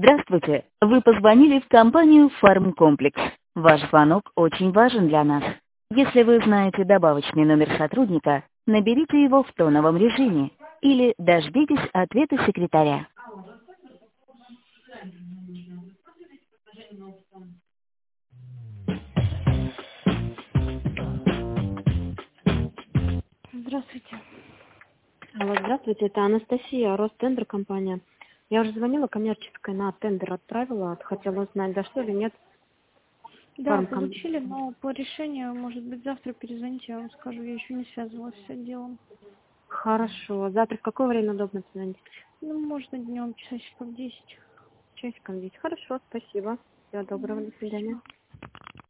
Здравствуйте! Вы позвонили в компанию «Фармкомплекс». Ваш звонок очень важен для нас. Если вы знаете добавочный номер сотрудника, наберите его в тоновом режиме или дождитесь ответа секретаря. Здравствуйте. Алло, здравствуйте, это Анастасия, Ростендер компания. Я уже звонила коммерческой, на тендер отправила, хотела узнать, дошло или нет. Да, получили, но по решению, может быть, завтра перезвоните, я вам скажу, я еще не связывалась с отделом. Хорошо, завтра в какое время удобно позвонить? Ну, можно днем, часиков 10. Часиком 10. Хорошо, спасибо. Всего доброго, до свидания.